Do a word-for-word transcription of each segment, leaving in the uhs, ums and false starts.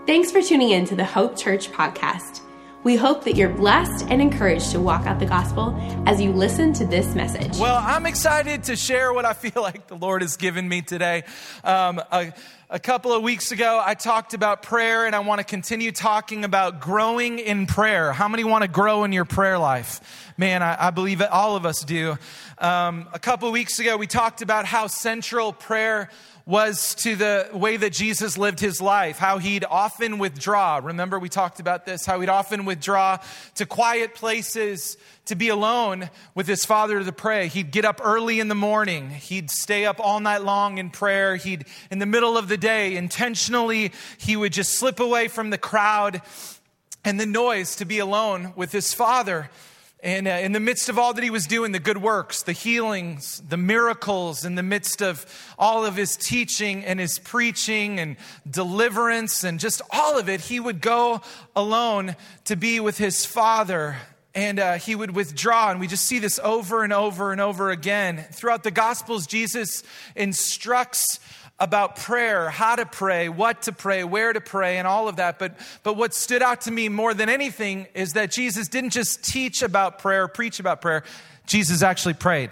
Thanks for tuning in to the Hope Church podcast. We hope that you're blessed and encouraged to walk out the gospel as you listen to this message. Well, I'm excited to share what I feel like the Lord has given me today. Um, a, a couple of weeks ago, I talked about prayer, and I want to continue talking about growing in prayer. How many want to grow in your prayer life? Man, I, I believe that all of us do. Um, a couple of weeks ago, we talked about how central prayer was to the way that Jesus lived his life, how he'd often withdraw. Remember, we talked about this, how he'd often withdraw to quiet places to be alone with his Father to pray. He'd get up early in the morning. He'd stay up all night long in prayer. He'd, in the middle of the day, intentionally, he would just slip away from the crowd and the noise to be alone with his Father. And uh, in the midst of all that he was doing, the good works, the healings, the miracles, in the midst of all of his teaching and his preaching and deliverance and just all of it, he would go alone to be with his Father. And uh, he would withdraw. And we just see this over and over and over again. Throughout the Gospels, Jesus instructs about prayer, how to pray, what to pray, where to pray, and all of that. But but what stood out to me more than anything is that Jesus didn't just teach about prayer, preach about prayer. Jesus actually prayed.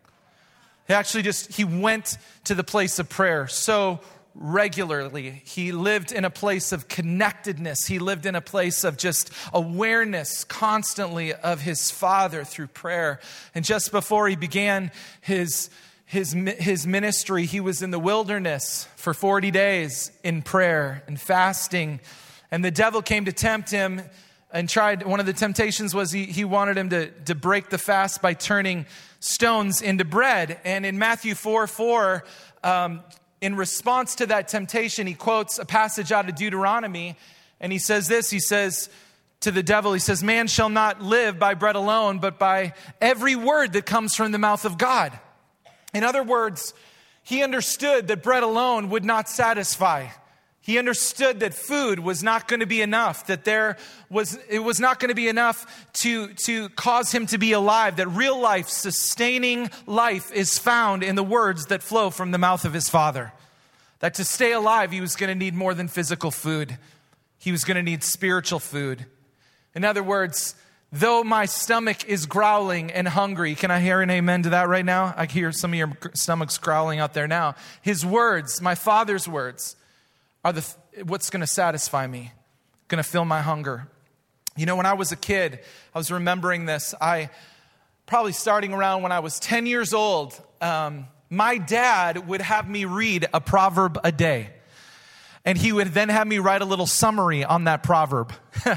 He actually just, he went to the place of prayer so regularly. He lived in a place of connectedness. He lived in a place of just awareness constantly of his Father through prayer. And just before he began his His, his ministry, he was in the wilderness for forty days in prayer and fasting. And the devil came to tempt him and tried, one of the temptations was he, he wanted him to, to break the fast by turning stones into bread. And in Matthew four four, um, in response to that temptation, he quotes a passage out of Deuteronomy. And he says this, he says to the devil, he says, "Man shall not live by bread alone, but by every word that comes from the mouth of God." In other words, he understood that bread alone would not satisfy. He understood that food was not going to be enough, that there was it was not going to be enough to, to cause him to be alive, that real life, sustaining life is found in the words that flow from the mouth of his Father. That to stay alive, he was going to need more than physical food. He was going to need spiritual food. In other words, though my stomach is growling and hungry. Can I hear an amen to that right now? I hear some of your stomachs growling out there now. His words, my Father's words, are the what's going to satisfy me, going to fill my hunger. You know, when I was a kid, I was remembering this. I, probably starting around when I was ten years old, um, my dad would have me read a proverb a day. And he would then have me write a little summary on that proverb.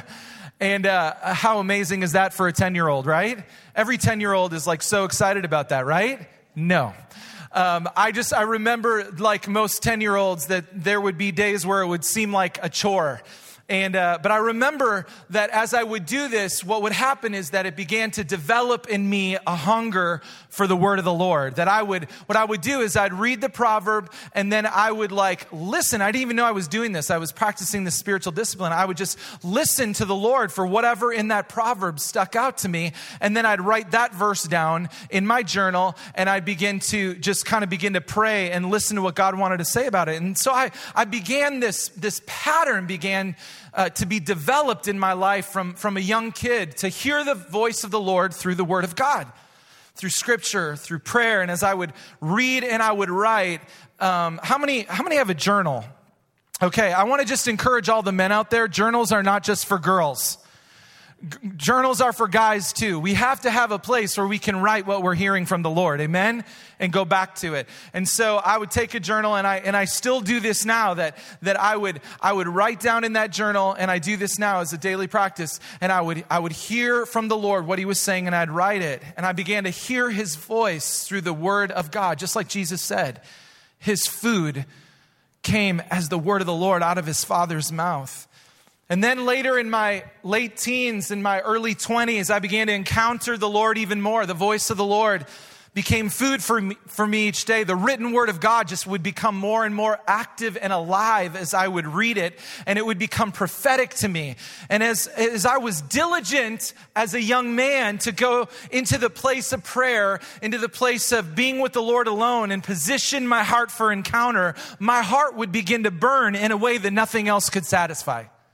And uh, how amazing is that for a ten-year-old, right? Every ten-year-old is like so excited about that, right? No. Um, I just, I remember like most ten-year-olds that there would be days where it would seem like a chore. And, uh, but I remember that as I would do this, what would happen is that it began to develop in me a hunger for the word of the Lord. That I would, what I would do is I'd read the proverb and then I would like listen. I didn't even know I was doing this. I was practicing this spiritual discipline. I would just listen to the Lord for whatever in that proverb stuck out to me. And then I'd write that verse down in my journal and I'd begin to just kind of begin to pray and listen to what God wanted to say about it. And so I, I began this, this pattern began Uh, to be developed in my life from, from a young kid, to hear the voice of the Lord through the Word of God, through Scripture, through prayer. And as I would read and I would write, um, how many how many have a journal? Okay, I want to just encourage all the men out there, journals are not just for girls. G- journals are for guys too. We have to have a place where we can write what we're hearing from the Lord, amen? And go back to it. And so I would take a journal, and I and I still do this now, that that I would I would write down in that journal, and I do this now as a daily practice, and I would I would hear from the Lord what he was saying, and I'd write it. And I began to hear his voice through the word of God, just like Jesus said. His food came as the word of the Lord out of his Father's mouth. And then later in my late teens, in my early twenties, I began to encounter the Lord even more. The voice of the Lord became food for me, for me each day. The written word of God just would become more and more active and alive as I would read it, and it would become prophetic to me. And as, as I was diligent as a young man to go into the place of prayer, into the place of being with the Lord alone and position my heart for encounter, my heart would begin to burn in a way that nothing else could satisfy.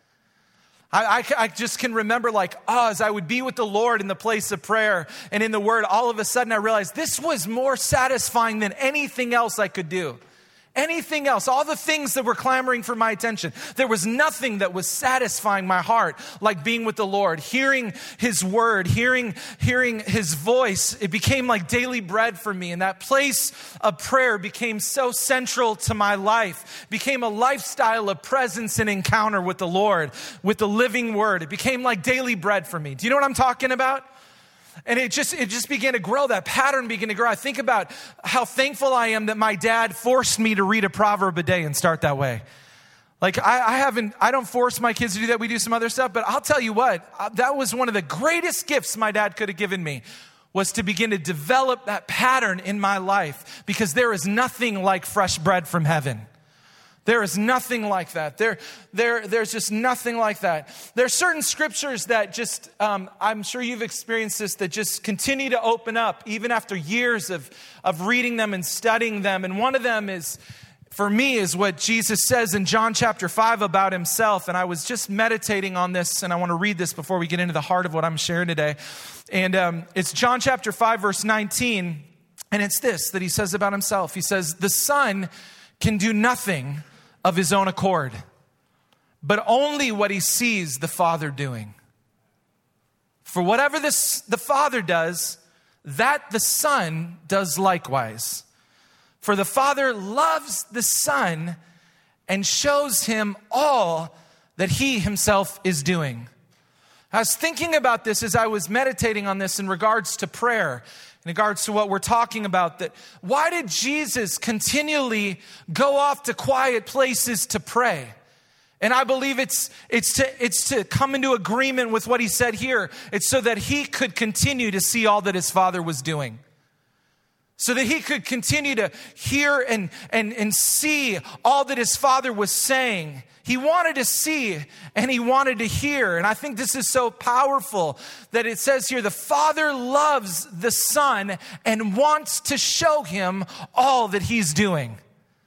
I, I, I just can remember like, oh, as I would be with the Lord in the place of prayer and in the Word, all of a sudden I realized this was more satisfying than anything else I could do. Anything else, all the things that were clamoring for my attention. There was nothing that was satisfying my heart like being with the Lord, hearing His word, hearing, hearing His voice. It became like daily bread for me. And that place of prayer became so central to my life, became a lifestyle of presence and encounter with the Lord, with the living word. It became like daily bread for me. Do you know what I'm talking about? And it just it just began to grow. That pattern began to grow. I think about how thankful I am that my dad forced me to read a proverb a day and start that way. Like I, I haven't, I don't force my kids to do that. We do some other stuff, but I'll tell you what, that was one of the greatest gifts my dad could have given me, was to begin to develop that pattern in my life, because there is nothing like fresh bread from heaven. There is nothing like that. There, there, there's just nothing like that. There are certain scriptures that just, um, I'm sure you've experienced this, that just continue to open up even after years of, of reading them and studying them. And one of them is, for me, is what Jesus says in John chapter five about himself. And I was just meditating on this, and I want to read this before we get into the heart of what I'm sharing today. And um, it's John chapter five, verse nineteen. And it's this that he says about himself. He says, the Son can do nothing of his own accord, but only what he sees the Father doing. For whatever this, the Father does, that the Son does likewise. For the Father loves the Son and shows him all that he himself is doing. I was thinking about this as I was meditating on this in regards to prayer, in regards to what we're talking about, that why did Jesus continually go off to quiet places to pray? And I believe it's it's to it's to come into agreement with what he said here. It's so that he could continue to see all that his Father was doing. So that he could continue to hear and, and, and see all that his Father was saying. He wanted to see and he wanted to hear. And I think this is so powerful that it says here, the Father loves the Son and wants to show him all that he's doing.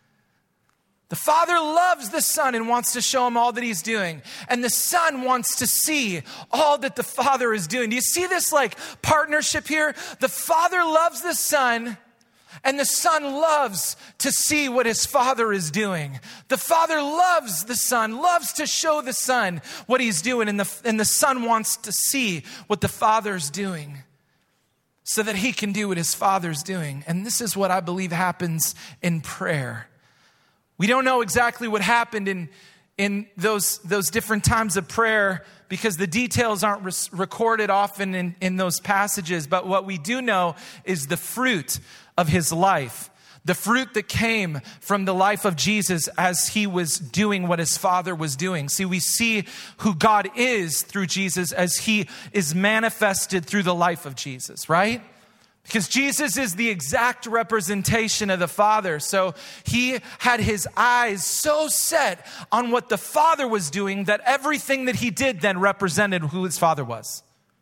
The Father loves the Son and wants to show him all that he's doing. And the Son wants to see all that the Father is doing. Do you see this like partnership here? The Father loves the Son, and the Son loves to see what his Father is doing. The Father loves the Son, loves to show the Son what he's doing. And the, and the Son wants to see what the Father's doing so that he can do what his Father's doing. And this is what I believe happens in prayer. We don't know exactly what happened in, in those, those different times of prayer because the details aren't res- recorded often in, in those passages. But what we do know is the fruit of his life, the fruit that came from the life of Jesus as he was doing what his Father was doing. See, we see who God is through Jesus as he is manifested through the life of Jesus, right? Because Jesus is the exact representation of the Father. So he had his eyes so set on what the Father was doing that everything that he did then represented who his Father was.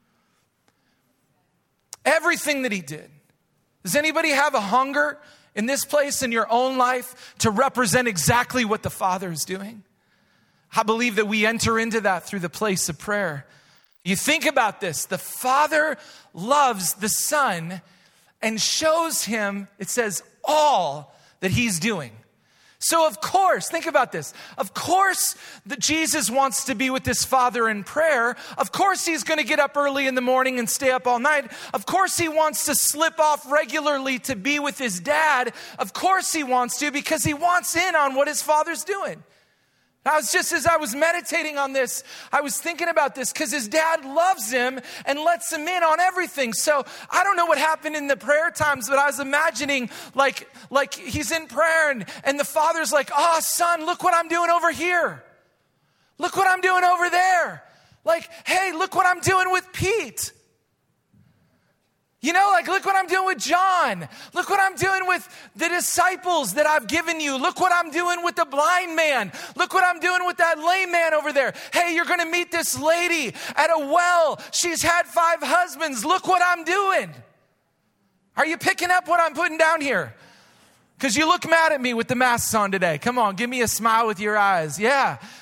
Everything that he did. Does anybody have a hunger in this place in your own life to represent exactly what the Father is doing? I believe that we enter into that through the place of prayer. You think about this. The Father loves the Son and shows him, it says, all that he's doing. So of course, think about this. Of course that Jesus wants to be with his Father in prayer. Of course he's going to get up early in the morning and stay up all night. Of course he wants to slip off regularly to be with his dad. Of course he wants to, because he wants in on what his Father's doing. I was just, as I was meditating on this, I was thinking about this because his dad loves him and lets him in on everything. So I don't know what happened in the prayer times, but I was imagining like, like he's in prayer and, and the Father's like, oh, son, look what I'm doing over here. Look what I'm doing over there. Like, hey, look what I'm doing with Pete. You know, like, look what I'm doing with John. Look what I'm doing with the disciples that I've given you. Look what I'm doing with the blind man. Look what I'm doing with that lame man over there. Hey, you're going to meet this lady at a well. She's had five husbands. Look what I'm doing. Are you picking up what I'm putting down here? Because you look mad at me with the masks on today. Come on, give me a smile with your eyes. Yeah.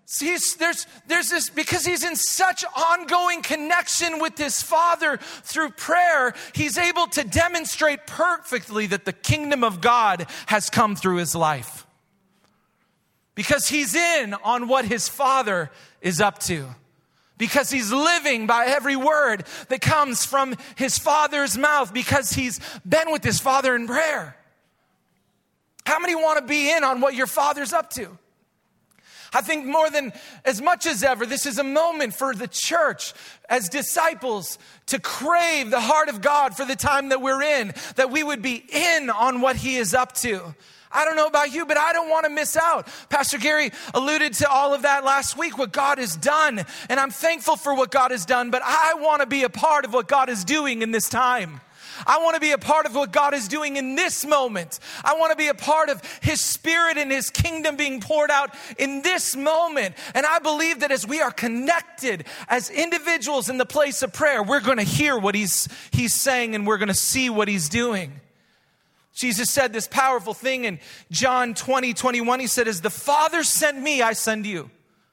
He's, there's, there's this, because he's in such ongoing connection with his Father through prayer, he's able to demonstrate perfectly that the kingdom of God has come through his life. Because he's in on what his Father is up to. Because he's living by every word that comes from his Father's mouth. Because he's been with his Father in prayer. How many want to be in on what your Father's up to? I think more than as much as ever, this is a moment for the church as disciples to crave the heart of God for the time that we're in, that we would be in on what he is up to. I don't know about you, but I don't want to miss out. Pastor Gary alluded to all of that last week, what God has done. And I'm thankful for what God has done, but I want to be a part of what God is doing in this time. I want to be a part of what God is doing in this moment. I want to be a part of his Spirit and his kingdom being poured out in this moment. And I believe that as we are connected as individuals in the place of prayer, we're going to hear what he's, he's saying and we're going to see what he's doing. Jesus said this powerful thing in John twenty, twenty-one. He said, as the Father sent me, I send you.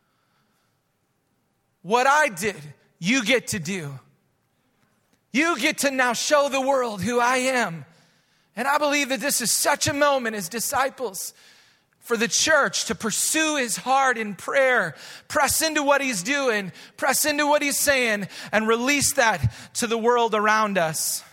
What I did, you get to do. You get to now show the world who I am. And I believe that this is such a moment as disciples for the church to pursue his heart in prayer, press into what he's doing, press into what he's saying, and release that to the world around us.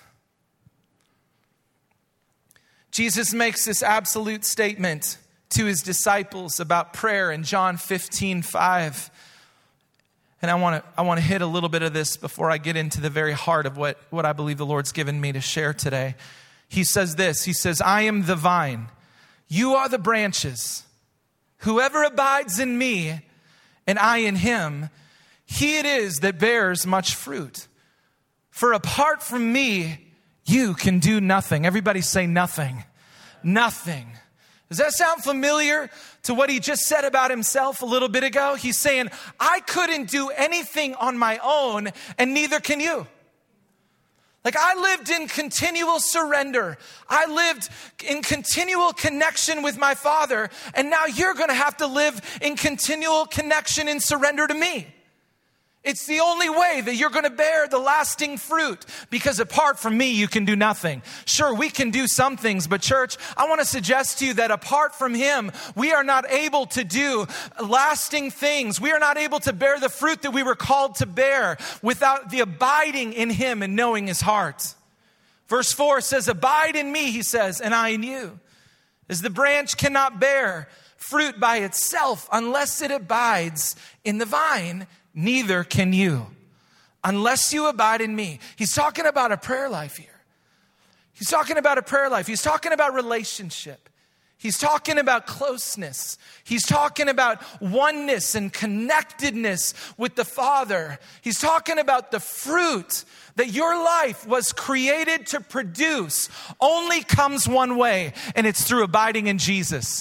Jesus makes this absolute statement to his disciples about prayer in John fifteen, five. And I want to I want to hit a little bit of this before I get into the very heart of what, what I believe the Lord's given me to share today. He says this, he says, I am the vine, you are the branches. Whoever abides in me and I in him, he it is that bears much fruit. For apart from me, you can do nothing. Everybody say nothing. Nothing. Does that sound familiar to what he just said about himself a little bit ago? He's saying, I couldn't do anything on my own, and neither can you. Like I lived in continual surrender. I lived in continual connection with my Father, and now you're going to have to live in continual connection and surrender to me. It's the only way that you're going to bear the lasting fruit, because apart from me, you can do nothing. Sure, we can do some things, but church, I want to suggest to you that apart from him, we are not able to do lasting things. We are not able to bear the fruit that we were called to bear without the abiding in him and knowing his heart. Verse four says, abide in me, he says, and I in you. As the branch cannot bear fruit by itself unless it abides in the vine, neither can you, unless you abide in me. He's talking about a prayer life here. He's talking about a prayer life. He's talking about relationship. He's talking about closeness. He's talking about oneness and connectedness with the Father. He's talking about the fruit that your life was created to produce only comes one way, and it's through abiding in Jesus.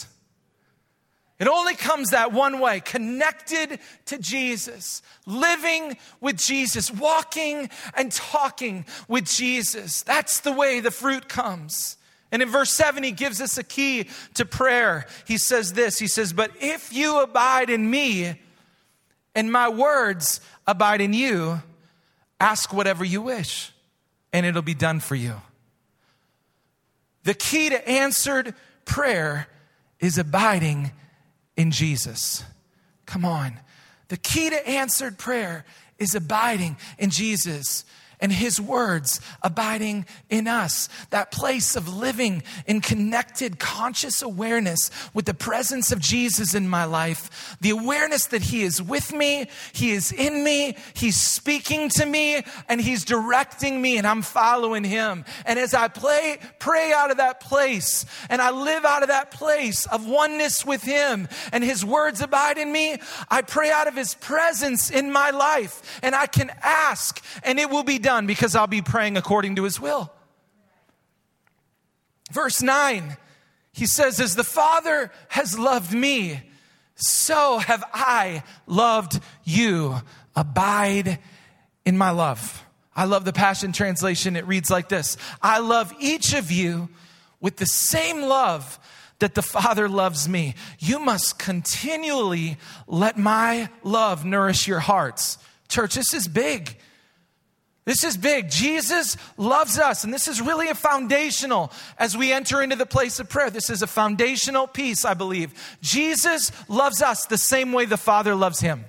It only comes that one way, connected to Jesus, living with Jesus, walking and talking with Jesus. That's the way the fruit comes. And in verse seven, he gives us a key to prayer. He says this, he says, but if you abide in me and my words abide in you, ask whatever you wish and it'll be done for you. The key to answered prayer is abiding in Jesus. Come on. The key to answered prayer is abiding in Jesus and his words abiding in us. That place of living in connected, conscious awareness with the presence of Jesus in my life. The awareness that he is with me, he is in me, he's speaking to me, and he's directing me, and I'm following him. And as I play, pray out of that place, and I live out of that place of oneness with him, and his words abide in me, I pray out of his presence in my life, and I can ask, and it will be done. Done because I'll be praying according to his will. Verse nine, he says, as the Father has loved me, so have I loved you. Abide in my love. I love the Passion Translation. It reads like this. I love each of you with the same love that the Father loves me, you must continually let my love nourish your hearts. Church, this is big. This is big. Jesus loves us, and this is really a foundational as we enter into the place of prayer. This is a foundational piece, I believe. Jesus loves us the same way the Father loves him.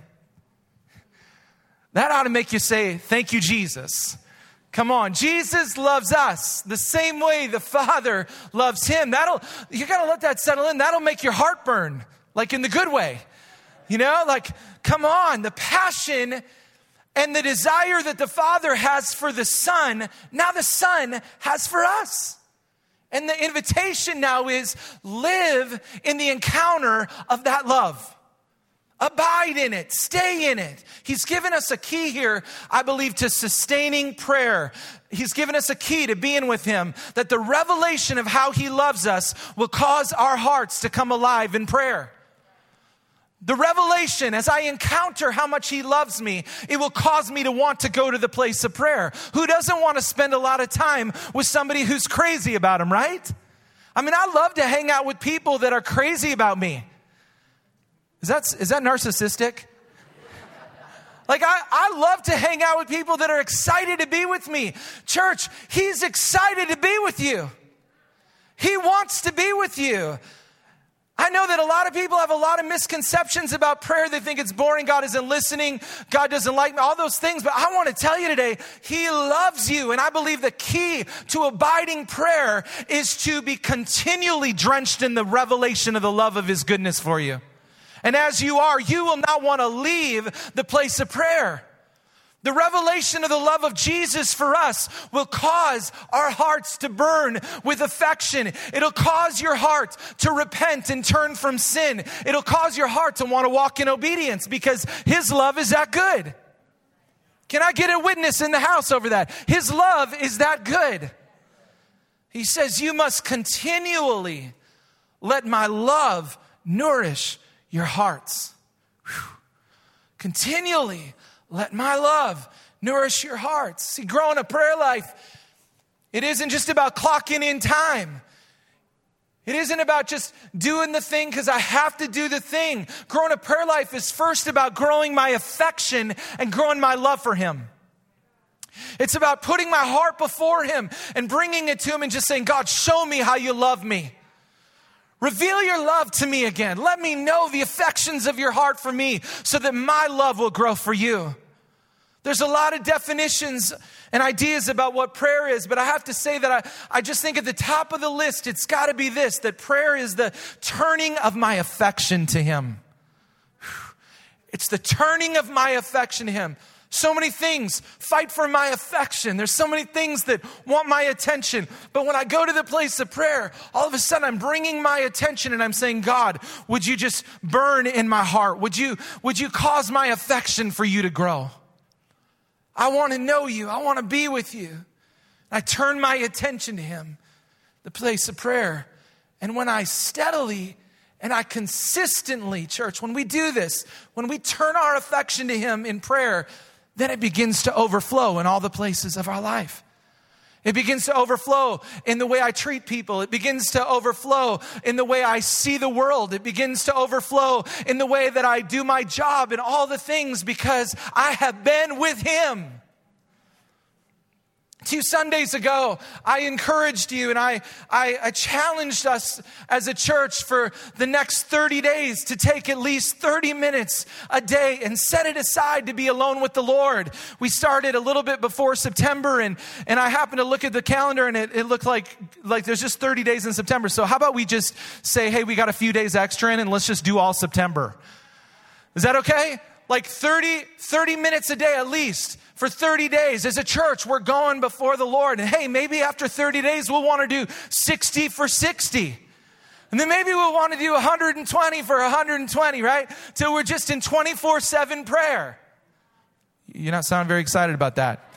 That ought to make you say, thank you, Jesus. Come on, Jesus loves us the same way the Father loves him. That'll, you gotta let that settle in. That'll make your heart burn, like in the good way. You know, like, come on, the passion and the desire that the Father has for the Son, now the Son has for us. And the invitation now is live in the encounter of that love. Abide in it. Stay in it. He's given us a key here, I believe, to sustaining prayer. He's given us a key to being with him, that the revelation of how he loves us will cause our hearts to come alive in prayer. The revelation, as I encounter how much he loves me, it will cause me to want to go to the place of prayer. Who doesn't want to spend a lot of time with somebody who's crazy about him, right? I mean, I love to hang out with people that are crazy about me. Is that, is that narcissistic? Like, I, I love to hang out with people that are excited to be with me. Church, he's excited to be with you. He wants to be with you. I know that a lot of people have a lot of misconceptions about prayer. They think it's boring. God isn't listening. God doesn't like me. All those things. But I want to tell you today, he loves you. And I believe the key to abiding prayer is to be continually drenched in the revelation of the love of his goodness for you. And as you are, you will not want to leave the place of prayer. The revelation of the love of Jesus for us will cause our hearts to burn with affection. It'll cause your heart to repent and turn from sin. It'll cause your heart to want to walk in obedience because his love is that good. Can I get a witness in the house over that? His love is that good. He says, you must continually let my love nourish your hearts. Whew. Continually let my love nourish your hearts. See, growing a prayer life, it isn't just about clocking in time. It isn't about just doing the thing because I have to do the thing. Growing a prayer life is first about growing my affection and growing my love for him. It's about putting my heart before him and bringing it to him and just saying, God, show me how you love me. Reveal your love to me again. Let me know the affections of your heart for me so that my love will grow for you. There's a lot of definitions and ideas about what prayer is, but I have to say that I, I just think at the top of the list, it's got to be this, that prayer is the turning of my affection to him. It's the turning of my affection to him. So many things fight for my affection. There's so many things that want my attention. But when I go to the place of prayer, all of a sudden I'm bringing my attention and I'm saying, God, would you just burn in my heart? Would you, would you cause my affection for you to grow? I want to know you. I want to be with you. I turn my attention to him, the place of prayer. And when I steadily and I consistently, church, when we do this, when we turn our affection to him in prayer, then it begins to overflow in all the places of our life. It begins to overflow in the way I treat people. It begins to overflow in the way I see the world. It begins to overflow in the way that I do my job and all the things because I have been with him. Two Sundays ago, I encouraged you and I, I, I challenged us as a church for the next thirty days to take at least thirty minutes a day and set it aside to be alone with the Lord. We started a little bit before September and, and I happened to look at the calendar and it, it looked like, like there's just thirty days in September. So how about we just say, hey, we got a few days extra in and let's just do all September. Is that okay? Like thirty, thirty minutes a day at least. For thirty days as a church, we're going before the Lord. And hey, maybe after thirty days, we'll want to do sixty for sixty. And then maybe we'll want to do one hundred twenty for one hundred twenty, right? Till we're just in twenty-four seven prayer. You're not sounding very excited about that.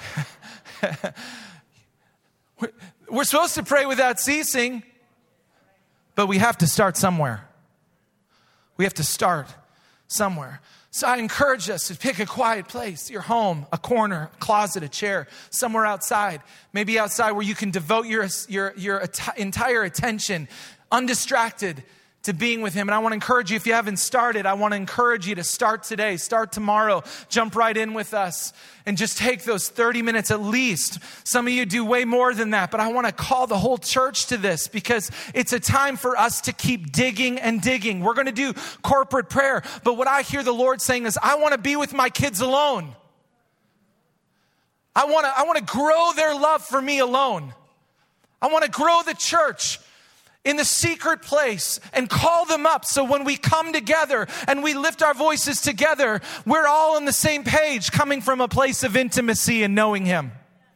We're supposed to pray without ceasing, but we have to start somewhere. We have to start somewhere. So I encourage us to pick a quiet place, your home, a corner, a closet, a chair, somewhere outside. Maybe outside where you can devote your, your, your at- entire attention undistracted to being with him. And I want to encourage you, if you haven't started, I want to encourage you to start today, start tomorrow, jump right in with us and just take those thirty minutes at least. Some of you do way more than that, but I want to call the whole church to this because it's a time for us to keep digging and digging. We're going to do corporate prayer, but what I hear the Lord saying is, I want to be with my kids alone. I want to, I want to grow their love for me alone. I want to grow the church in the secret place and call them up so when we come together and we lift our voices together, we're all on the same page, coming from a place of intimacy and knowing him.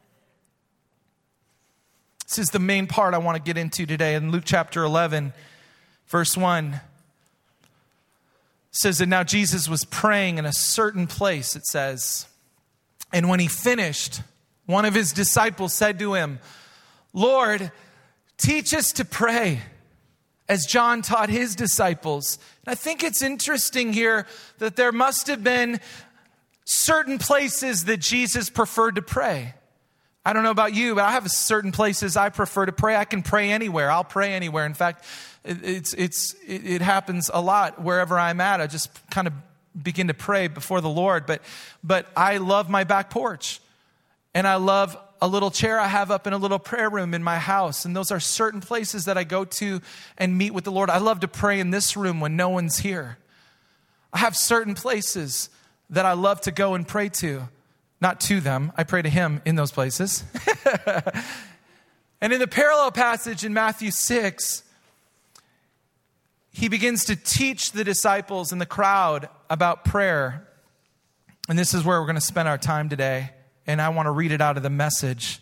This is the main part I want to get into today. In Luke chapter eleven, verse one, it says that now Jesus was praying in a certain place, it says. And when he finished, one of his disciples said to him, Lord, teach us to pray as John taught his disciples. And I think it's interesting here that there must have been certain places that Jesus preferred to pray. I don't know about you, but I have certain places I prefer to pray. I can pray anywhere. I'll pray anywhere. In fact, it's it's it happens a lot wherever I'm at. I just kind of begin to pray before the Lord. But but I love my back porch. And I love a little chair I have up in a little prayer room in my house. And those are certain places that I go to and meet with the Lord. I love to pray in this room when no one's here. I have certain places that I love to go and pray to. Not to them. I pray to him in those places. And in the parallel passage in Matthew six, he begins to teach the disciples and the crowd about prayer. And this is where we're going to spend our time today. And I want to read it out of the Message.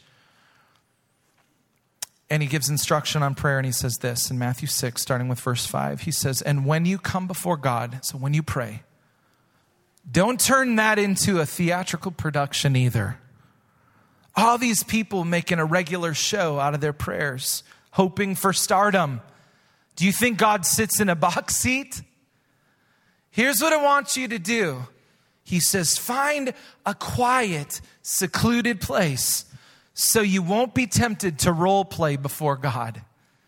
And he gives instruction on prayer. And he says this in Matthew six, starting with verse five. He says, and when you come before God, so when you pray, don't turn that into a theatrical production either. All these people making a regular show out of their prayers, hoping for stardom. Do you think God sits in a box seat? Here's what I want you to do. He says, find a quiet, secluded place so you won't be tempted to role play before God.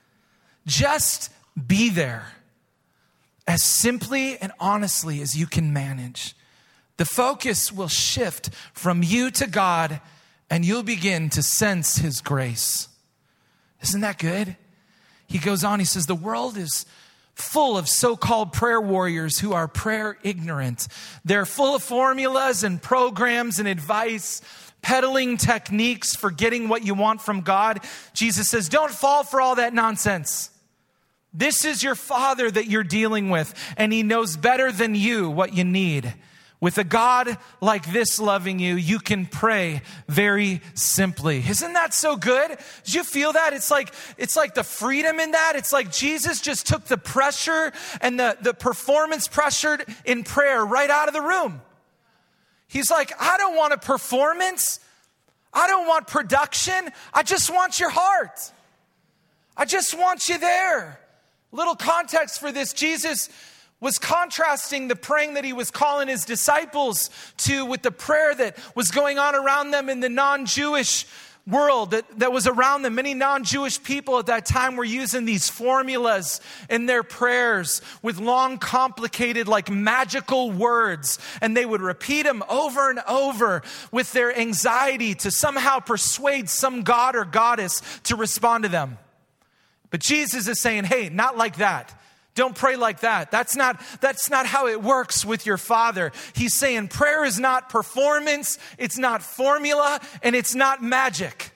Just be there as simply and honestly as you can manage. The focus will shift from you to God and you'll begin to sense his grace. Isn't that good? He goes on, he says, the world is full of so-called prayer warriors who are prayer ignorant. They're full of formulas and programs and advice, peddling techniques for getting what you want from God. Jesus says, don't fall for all that nonsense. This is your Father that you're dealing with, and he knows better than you what you need. With a God like this loving you, you can pray very simply. Isn't that so good? Did you feel that? It's like, it's like the freedom in that. It's like Jesus just took the pressure and the, the performance pressure in prayer right out of the room. He's like, I don't want a performance. I don't want production. I just want your heart. I just want you there. Little context for this. Jesus was contrasting the praying that he was calling his disciples to with the prayer that was going on around them in the non-Jewish world that, that was around them. Many non-Jewish people at that time were using these formulas in their prayers with long, complicated, like magical words. And they would repeat them over and over with their anxiety to somehow persuade some god or goddess to respond to them. But Jesus is saying, hey, not like that. Don't pray like that. That's not, that's not how it works with your Father. He's saying prayer is not performance, it's not formula, and it's not magic.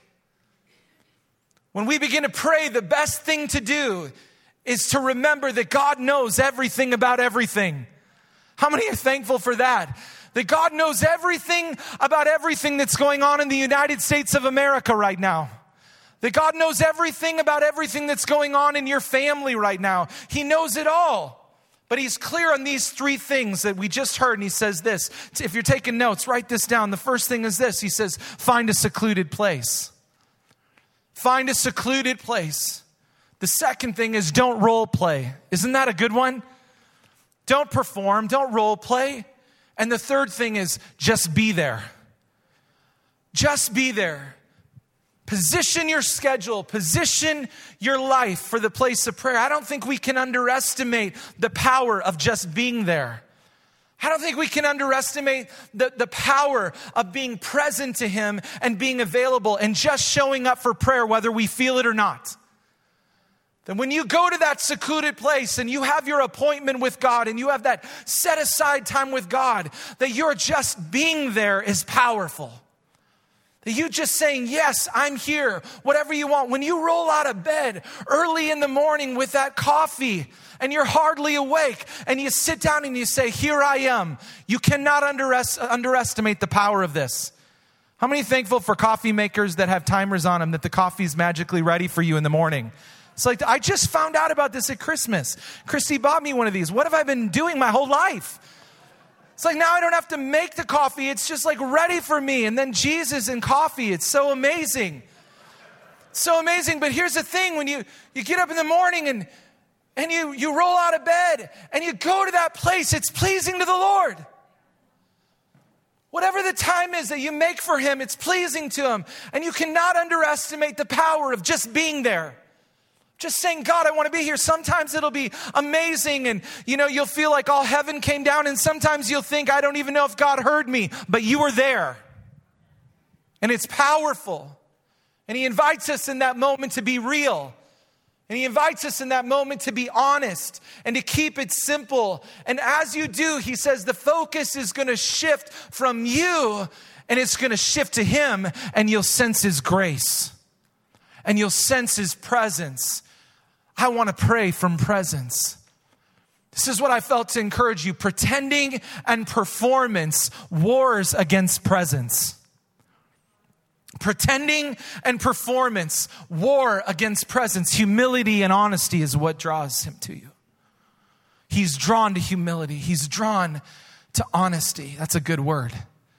When we begin to pray, the best thing to do is to remember that God knows everything about everything. How many are thankful for that? That God knows everything about everything that's going on in the United States of America right now. That God knows everything about everything that's going on in your family right now. He knows it all. But he's clear on these three things that we just heard. And he says this. If you're taking notes, write this down. The first thing is this. He says, find a secluded place. Find a secluded place. The second thing is don't role play. Isn't that a good one? Don't perform. Don't role play. And the third thing is just be there. Just be there. Position your schedule, position your life for the place of prayer. I don't think we can underestimate the power of just being there. I don't think we can underestimate the, the power of being present to him and being available and just showing up for prayer, whether we feel it or not. Then when you go to that secluded place and you have your appointment with God and you have that set aside time with God, that you're just being there is powerful. That you just saying, yes, I'm here, whatever you want. When you roll out of bed early in the morning with that coffee and you're hardly awake and you sit down and you say, here I am. You cannot underest- underestimate the power of this. How many are thankful for coffee makers that have timers on them that the coffee's magically ready for you in the morning? It's like, I just found out about this at Christmas. Christy bought me one of these. What have I been doing my whole life? It's like now I don't have to make the coffee. It's just like ready for me. And then Jesus and coffee. It's so amazing. So amazing. But here's the thing. When you, you get up in the morning and, and you, you roll out of bed and you go to that place, it's pleasing to the Lord. Whatever the time is that you make for him, it's pleasing to him. And you cannot underestimate the power of just being there. Just saying, God, I want to be here. Sometimes it'll be amazing and, you know, you'll feel like all heaven came down. And sometimes you'll think, I don't even know if God heard me, but you were there. And it's powerful. And he invites us in that moment to be real. And he invites us in that moment to be honest and to keep it simple. And as you do, he says the focus is going to shift from you and it's going to shift to him, and you'll sense his grace and you'll sense his presence. I want to pray from presence. This is what I felt to encourage you. Pretending and performance wars against presence. Pretending and performance war against presence. Humility and honesty is what draws him to you. He's drawn to humility. He's drawn to honesty. That's a good word.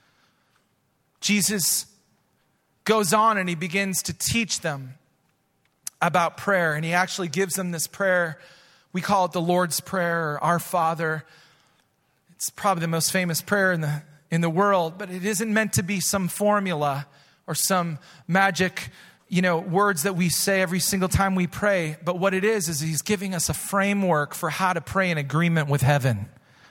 Jesus goes on and he begins to teach them about prayer. And he actually gives them this prayer. We call it the Lord's Prayer or Our Father. It's probably the most famous prayer in the, in the world, but it isn't meant to be some formula or some magic, you know, words that we say every single time we pray. But what it is, is he's giving us a framework for how to pray in agreement with heaven.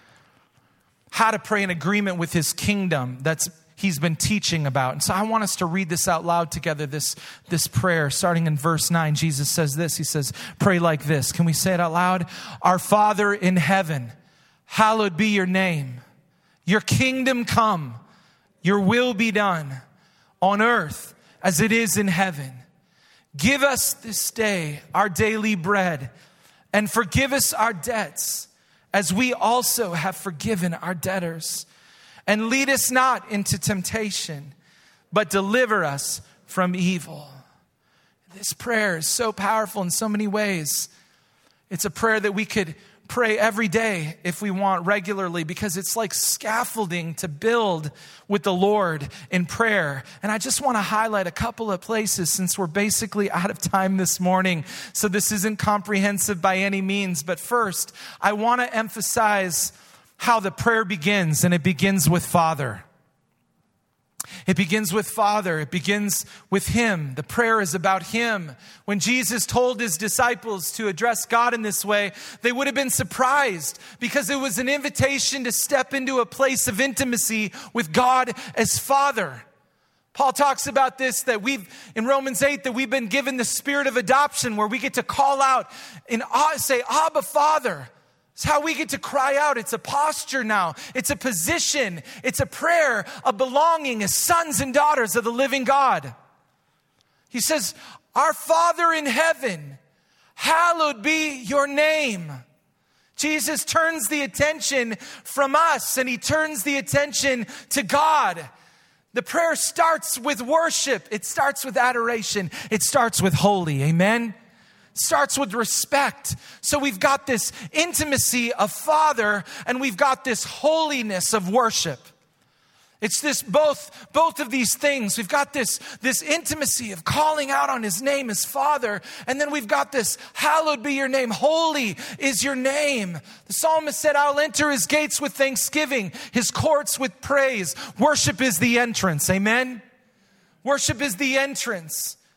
How to pray in agreement with his kingdom that's he's been teaching about. And so I want us to read this out loud together, this, this prayer. Starting in verse nine, Jesus says this. He says, pray like this. Can we say it out loud? Our Father in heaven, hallowed be your name. Your kingdom come. Your will be done on earth as it is in heaven. Give us this day our daily bread, and forgive us our debts as we also have forgiven our debtors. And lead us not into temptation, but deliver us from evil. This prayer is so powerful in so many ways. It's a prayer that we could pray every day if we want, regularly, because it's like scaffolding to build with the Lord in prayer. And I just want to highlight a couple of places since we're basically out of time this morning. So this isn't comprehensive by any means. But first, I want to emphasize how the prayer begins, and it begins with Father. It begins with Father. It begins with him. The prayer is about him. When Jesus told his disciples to address God in this way, they would have been surprised because it was an invitation to step into a place of intimacy with God as Father. Paul talks about this, that we've, in Romans eight, that we've been given the spirit of adoption where we get to call out and say, Abba, Father. It's how we get to cry out. It's a posture now. It's a position. It's a prayer of belonging as sons and daughters of the living God. He says, our Father in heaven, hallowed be your name. Jesus turns the attention from us and he turns the attention to God. The prayer starts with worship. It starts with adoration. It starts with holy. Amen. Starts with respect. So we've got this intimacy of Father and we've got this holiness of worship. It's this both, both of these things. We've got this, this intimacy of calling out on his name as Father. And then we've got this, hallowed be your name. Holy is your name. The psalmist said, I'll enter his gates with thanksgiving, his courts with praise. Worship is the entrance. Amen. Worship is the entrance.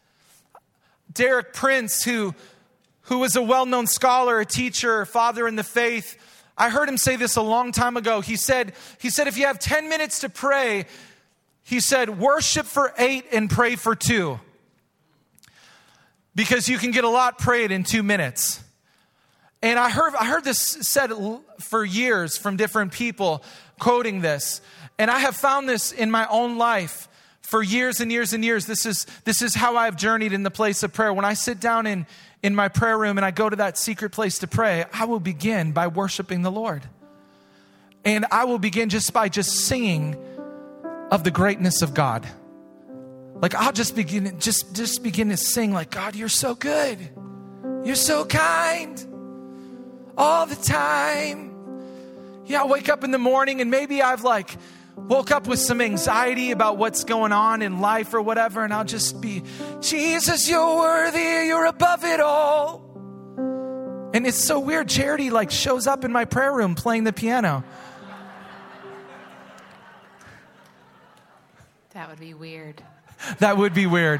Derek Prince, who, who was a well-known scholar, a teacher, a father in the faith, I heard him say this a long time ago. He said, he said, if you have ten minutes to pray, he said, worship for eight and pray for two. Because you can get a lot prayed in two minutes. And I heard, I heard this said for years from different people quoting this. And I have found this in my own life for years and years and years. This is, this is how I've journeyed in the place of prayer. When I sit down in in my prayer room and I go to that secret place to pray, I will begin by worshiping the Lord. And I will begin just by just singing of the greatness of God. Like I'll just begin, just, just begin to sing like, God, you're so good. You're so kind all the time. Yeah, I wake up in the morning and maybe I've like woke up with some anxiety about what's going on in life or whatever. And I'll just be, Jesus, you're worthy. You're above it all. And it's so weird. Charity like shows up in my prayer room playing the piano. That would be weird. That would be weird.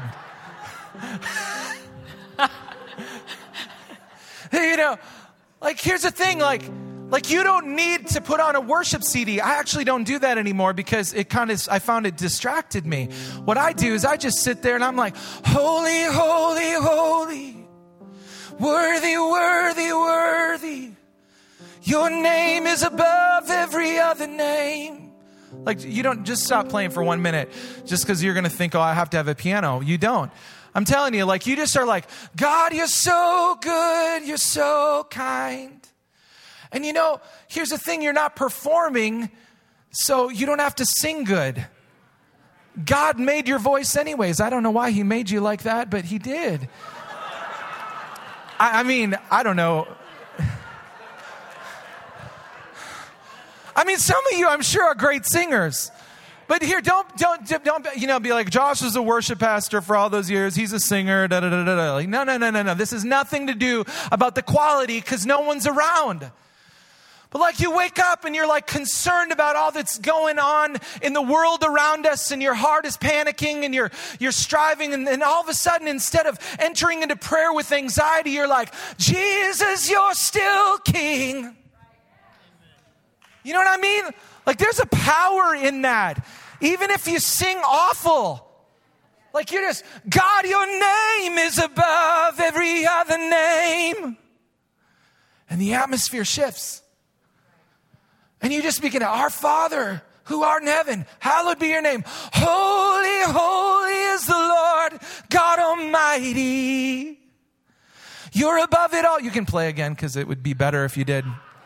You know, like here's the thing, like, Like you don't need to put on a worship C D. I actually don't do that anymore because it kind of, I found it distracted me. What I do is I just sit there and I'm like, holy, holy, holy, worthy, worthy, worthy. Your name is above every other name. Like you don't just stop playing for one minute just because you're going to think, oh, I have to have a piano. You don't. I'm telling you, like you just are like, God, you're so good. You're so kind. And you know, here's the thing, you're not performing, so you don't have to sing good. God made your voice anyways. I don't know why he made you like that, but he did. I, I mean, I don't know. I mean, some of you, I'm sure, are great singers. But here, don't, don't, don't, you know, be like, Josh was a worship pastor for all those years. He's a singer, da, da, da, da, da. Like, no, no, no, no, no. This has nothing to do about the quality because no one's around. But like you wake up and you're like concerned about all that's going on in the world around us and your heart is panicking and you're you're striving and, and all of a sudden instead of entering into prayer with anxiety, you're like, Jesus, you're still king. You know what I mean? Like there's a power in that. Even if you sing awful. Like you're just, God, your name is above every other name. And the atmosphere shifts. And you just begin to, our Father, who art in heaven, hallowed be your name. Holy, holy is the Lord God Almighty. You're above it all. You can play again because it would be better if you did.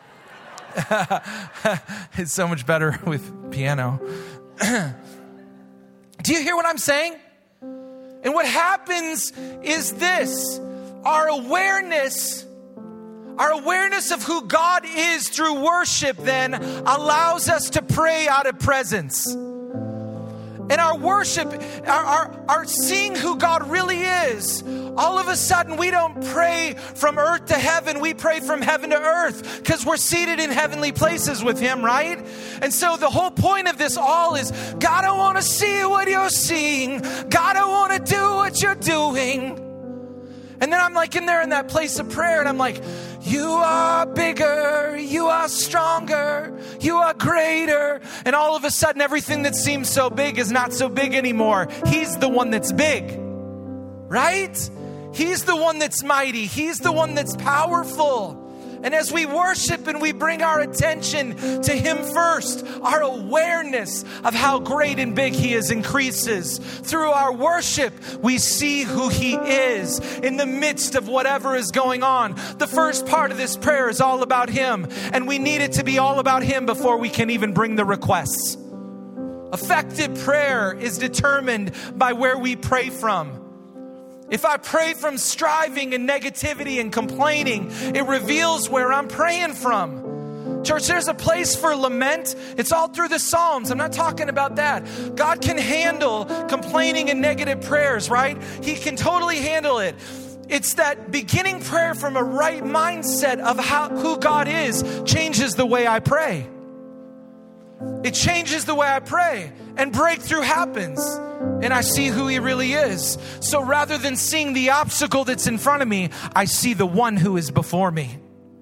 It's so much better with piano. Do you hear what I'm saying? And what happens is this, our awareness Our awareness of who God is through worship then allows us to pray out of presence. And our worship, our, our, our seeing who God really is, all of a sudden we don't pray from earth to heaven, we pray from heaven to earth because we're seated in heavenly places with him, right? And so the whole point of this all is, God, I want to see what you're seeing. God, I want to do what you're doing. And then I'm like in there in that place of prayer and I'm like, you are bigger, you are stronger, you are greater. And all of a sudden everything that seems so big is not so big anymore. He's the one that's big, right? He's the one that's mighty. He's the one that's powerful. And as we worship and we bring our attention to him first, our awareness of how great and big he is increases. Through our worship, we see who he is in the midst of whatever is going on. The first part of this prayer is all about him, and we need it to be all about him before we can even bring the requests. Effective prayer is determined by where we pray from. If I pray from striving and negativity and complaining, it reveals where I'm praying from. Church, there's a place for lament. It's all through the Psalms. I'm not talking about that. God can handle complaining and negative prayers, right? He can totally handle it. It's that beginning prayer from a right mindset of how who God is changes the way I pray. It changes the way I pray, and breakthrough happens. And I see who he really is. So rather than seeing the obstacle that's in front of me, I see the one who is before me.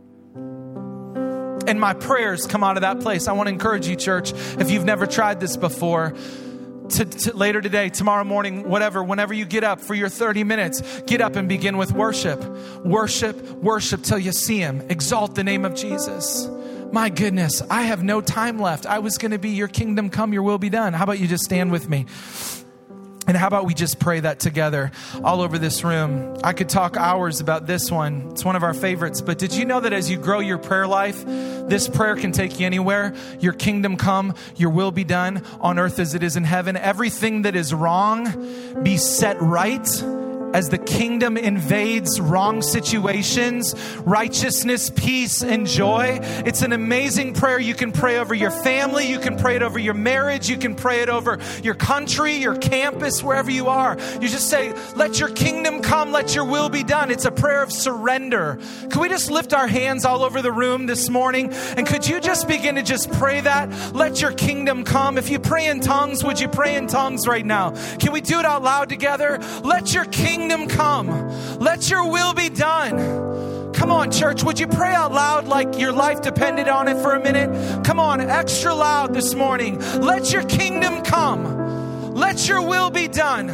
And my prayers come out of that place. I want to encourage you, church, if you've never tried this before, To, to later today, tomorrow morning, whatever, whenever you get up for your thirty minutes, get up and begin with worship. Worship, worship till you see him. Exalt the name of Jesus. My goodness, I have no time left. I was going to be your kingdom come, your will be done. How about you just stand with me? And how about we just pray that together all over this room? I could talk hours about this one. It's one of our favorites. But did you know that as you grow your prayer life, this prayer can take you anywhere? Your kingdom come, your will be done on earth as it is in heaven. Everything that is wrong be set right. As the kingdom invades wrong situations, righteousness, peace, and joy. It's an amazing prayer. You can pray over your family. You can pray it over your marriage. You can pray it over your country, your campus, wherever you are. You just say, let your kingdom come. Let your will be done. It's a prayer of surrender. Can we just lift our hands all over the room this morning? And could you just begin to just pray that? Let your kingdom come. If you pray in tongues, would you pray in tongues right now? Can we do it out loud together? Let your kingdom Kingdom come. Let your will be done. Come on, church. Would you pray out loud like your life depended on it for a minute? Come on, extra loud this morning. Let your kingdom come. Let your will be done.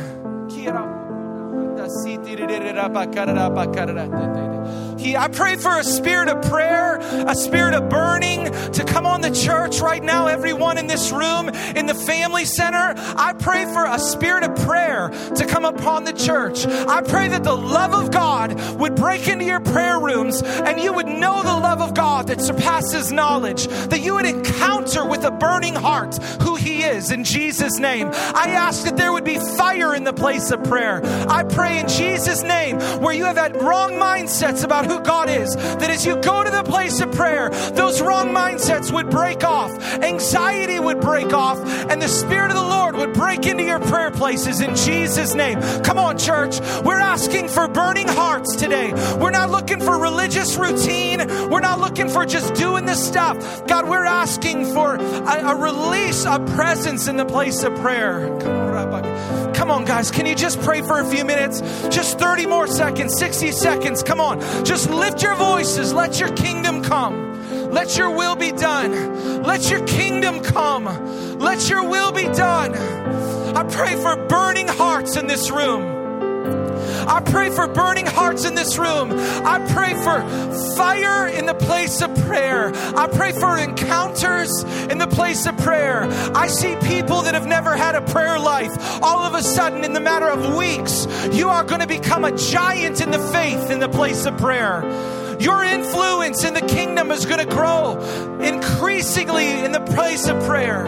I pray for a spirit of prayer, a spirit of burning to come on the church right now. Everyone in this room, in the family center, I pray for a spirit of prayer to come upon the church. I pray that the love of God would break into your prayer rooms and you would know the love of God that surpasses knowledge, that you would encounter with a burning heart who he is in Jesus' name. I ask that there would be fire in the place of prayer. I pray in Jesus' name where you have had wrong mindsets about who God is, that as you go to the place of prayer, those wrong mindsets would break off, anxiety would break off, and the Spirit of the Lord would break into your prayer places in Jesus' name. Come on, church. We're asking for burning hearts today. We're not looking for religious routine. We're not looking for just doing this stuff. God, we're asking for a, a release of presence in the place of prayer. Come on, guys. Can you just pray for a few minutes? Just thirty more seconds, sixty seconds. Come on. Just lift your voices. Let your kingdom come. Let your will be done. Let your kingdom come. Let your will be done. I pray for burning hearts in this room. I pray for burning hearts in this room. I pray for fire in the place of prayer. I pray for encounters in the place of prayer. I see people that have never had a prayer life. All of a sudden, in the matter of weeks, you are going to become a giant in the faith in the place of prayer. Your influence in the kingdom is going to grow increasingly in the place of prayer.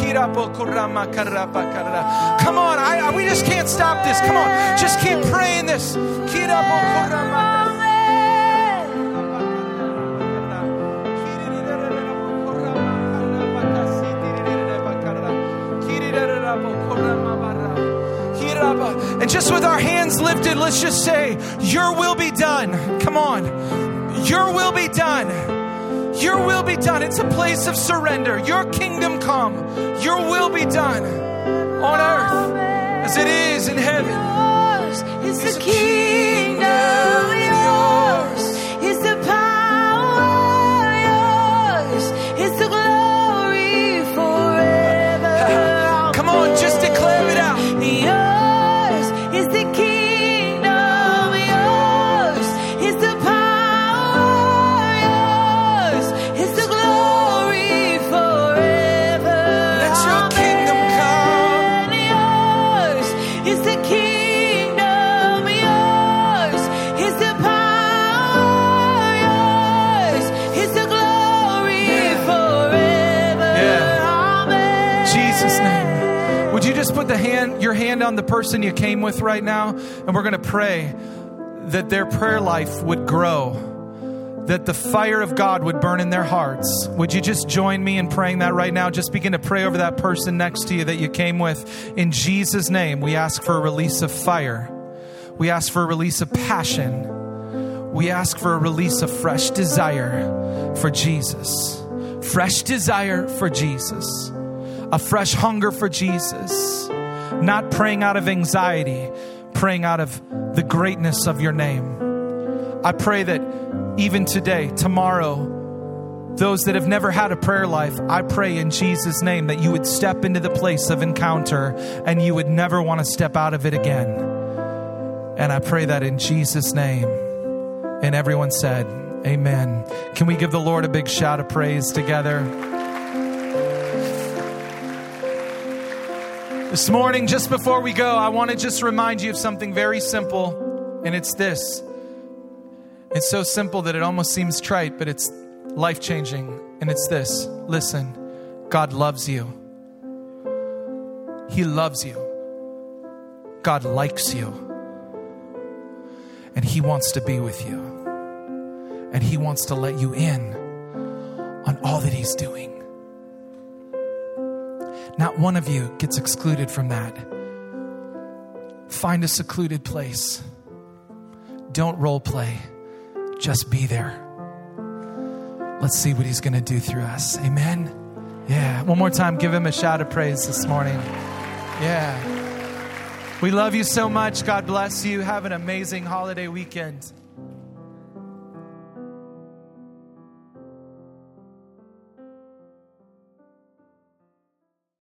Come on, I, I, we just can't stop this. Come on, just keep praying this. And just with our hands lifted, let's just say, your will be done. Come on. Your will be done. Your will be done. It's a place of surrender. Your kingdom come. Your will be done on earth as it is in heaven. Yours is the kingdom. Yours is the power. Yours is the glory forever. Come on, just declare it out. Yours is the kingdom. Yours is the power. Yours is the glory forever. Let your kingdom come. Yours is the kingdom. Yours is the power. Yours is the glory Yeah. forever. Yeah. Amen. Jesus' name. Would you just put the hand, your hand on the person you came with right now? And we're going to pray that their prayer life would grow, that the fire of God would burn in their hearts. Would you just join me in praying that right now? Just begin to pray over that person next to you that you came with. In Jesus' name, we ask for a release of fire. We ask for a release of passion. We ask for a release of fresh desire for Jesus. fresh desire for Jesus, a fresh hunger for Jesus, not praying out of anxiety, praying out of the greatness of your name. I pray that even today, tomorrow, those that have never had a prayer life, I pray in Jesus' name that you would step into the place of encounter and you would never want to step out of it again. And I pray that in Jesus' name. And everyone said, amen. Can we give the Lord a big shout of praise together? This morning, just before we go, I want to just remind you of something very simple, and it's this. It's so simple that it almost seems trite, but it's life-changing, and it's this. Listen, God loves you. He loves you. God likes you. And He wants to be with you. And He wants to let you in on all that He's doing. Not one of you gets excluded from that. Find a secluded place. Don't role play. Just be there. Let's see what He's going to do through us. Amen. Yeah. One more time, give Him a shout of praise this morning. Yeah. We love you so much. God bless you. Have an amazing holiday weekend.